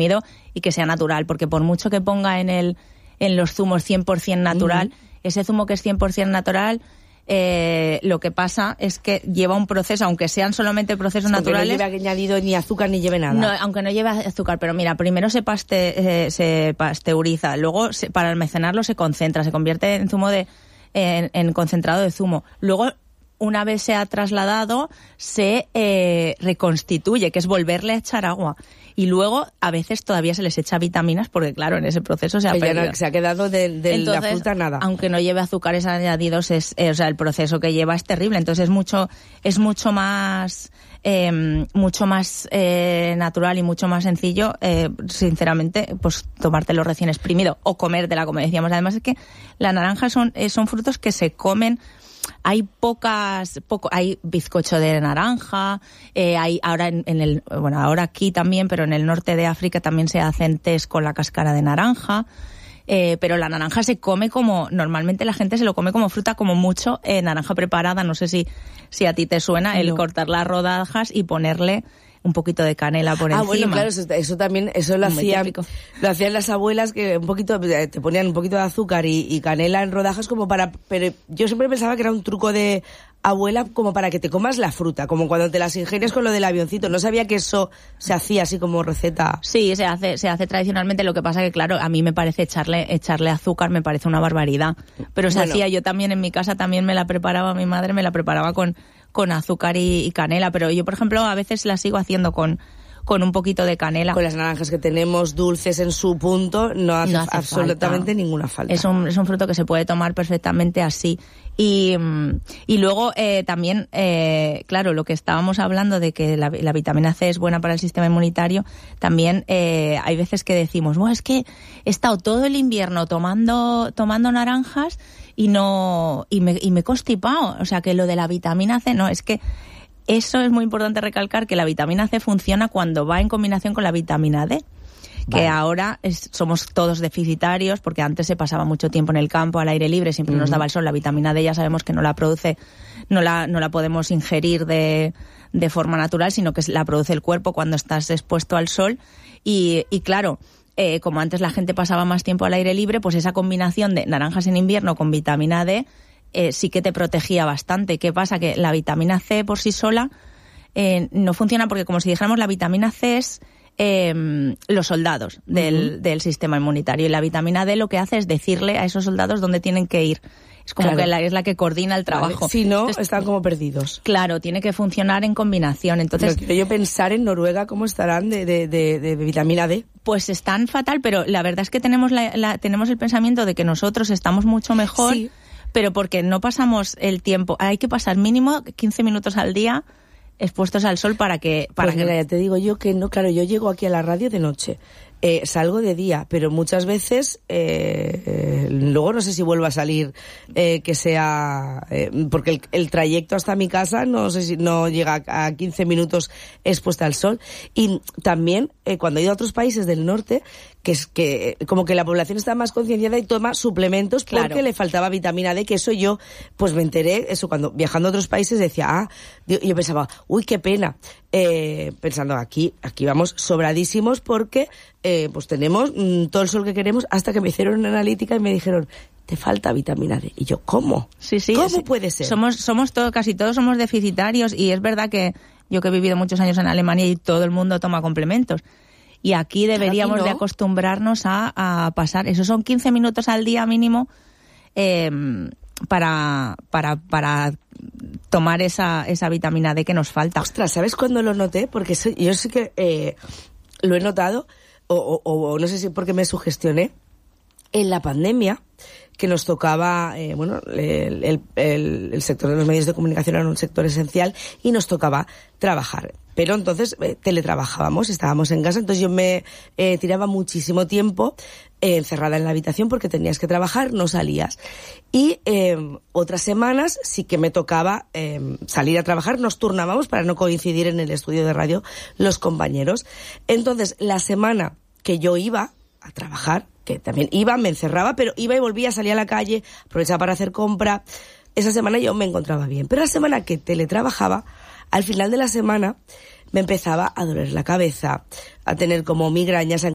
exprimido y que sea natural, porque por mucho que ponga en los zumos 100% natural, ese zumo que es 100% natural, lo que pasa es que lleva un proceso, aunque sean solamente procesos naturales. No lleve añadido ni azúcar ni lleve nada. No, aunque no lleve azúcar, pero mira, primero se pasteuriza, luego para almacenarlo se concentra, se convierte en zumo en concentrado de zumo. Luego, una vez se ha trasladado, se reconstituye, que es volverle a echar agua. Y luego, a veces todavía se les echa vitaminas, porque claro, en ese proceso se ha perdido. No, se ha quedado de Entonces, la fruta nada. Aunque no lleve azúcares añadidos, o sea, el proceso que lleva es terrible. Entonces es mucho más natural y mucho más sencillo, sinceramente, pues tomártelo recién exprimido o comértela, como decíamos. Además es que la naranja son frutos que se comen. Hay hay bizcocho de naranja, hay ahora ahora aquí también, pero en el norte de África también se hacen tés con la cáscara de naranja, pero la naranja se come normalmente la gente se lo come como fruta, como mucho naranja preparada. No sé si a ti te suena el cortar las rodajas y ponerle un poquito de canela por encima. Bueno, claro, eso también, lo hacían las abuelas, que te ponían un poquito de azúcar y canela en rodajas pero yo siempre pensaba que era un truco de abuela como para que te comas la fruta, como cuando te las ingenias con lo del avioncito. No sabía que eso se hacía así como receta. Sí, se hace tradicionalmente. Lo que pasa que, claro, a mí me parece echarle azúcar, me parece una barbaridad. Pero se hacía, yo también en mi casa también me la preparaba, mi madre me la preparaba con azúcar y canela, pero yo, por ejemplo, a veces la sigo haciendo con un poquito de canela. Con las naranjas que tenemos dulces en su punto, no hace absolutamente ninguna falta. Es un fruto que se puede tomar perfectamente así. Y luego también, claro, lo que estábamos hablando de que la vitamina C es buena para el sistema inmunitario, también hay veces que decimos, bueno, es que he estado todo el invierno tomando naranjas y me he constipado. O sea, que lo de la vitamina C, no, es que eso es muy importante recalcar, que la vitamina C funciona cuando va en combinación con la vitamina D. Que ahora somos todos deficitarios, porque antes se pasaba mucho tiempo en el campo, al aire libre, siempre nos daba el sol. La vitamina D ya sabemos que no la produce, no la podemos ingerir de forma natural, sino que la produce el cuerpo cuando estás expuesto al sol. Y claro, como antes la gente pasaba más tiempo al aire libre, pues esa combinación de naranjas en invierno con vitamina D sí que te protegía bastante. ¿Qué pasa? Que la vitamina C por sí sola no funciona, porque como si dijéramos, la vitamina C es los soldados del sistema inmunitario, y la vitamina D lo que hace es decirle a esos soldados dónde tienen que ir. Es como que es la que coordina el trabajo. Vale. Si no, están como perdidos. Claro, tiene que funcionar en combinación. Entonces, quiero yo pensar en Noruega cómo estarán de vitamina D. Pues están fatal, pero la verdad es que tenemos el pensamiento de que nosotros estamos mucho mejor, sí, pero porque no pasamos el tiempo. Hay que pasar mínimo 15 minutos al día expuestos al sol para que... Mira, ya te digo yo que no, claro, yo llego aquí a la radio de noche, salgo de día, pero muchas veces luego no sé si vuelvo a salir, que sea... porque el trayecto hasta mi casa no sé si no llega a 15 minutos expuesta al sol. Y también, cuando he ido a otros países del norte, que es que como que la población está más concienciada y toma suplementos porque le faltaba vitamina D, que eso yo pues me enteré, eso cuando viajando a otros países decía, yo pensaba, uy, qué pena, pensando aquí vamos sobradísimos porque pues tenemos todo el sol que queremos, hasta que me hicieron una analítica y me dijeron, te falta vitamina D. Y yo, ¿cómo? Sí, ¿Cómo puede ser? Casi todos somos deficitarios, y es verdad que yo, que he vivido muchos años en Alemania, y todo el mundo toma complementos. Y aquí deberíamos de acostumbrarnos a pasar, eso son 15 minutos al día mínimo, para tomar esa vitamina D que nos falta. Ostras, ¿sabes cuándo lo noté? Porque yo sí que lo he notado, o no sé si porque me sugestioné, en la pandemia, que nos tocaba, el sector de los medios de comunicación era un sector esencial y nos tocaba trabajar. Pero entonces teletrabajábamos, estábamos en casa, entonces yo me tiraba muchísimo tiempo encerrada en la habitación porque tenías que trabajar, no salías. Y otras semanas sí que me tocaba salir a trabajar, nos turnábamos para no coincidir en el estudio de radio los compañeros. Entonces, la semana que yo iba a trabajar, que también iba, me encerraba, pero iba y volvía, salía a la calle, aprovechaba para hacer compra. Esa semana yo me encontraba bien. Pero la semana que teletrabajaba, al final de la semana me empezaba a doler la cabeza, a tener como migrañas,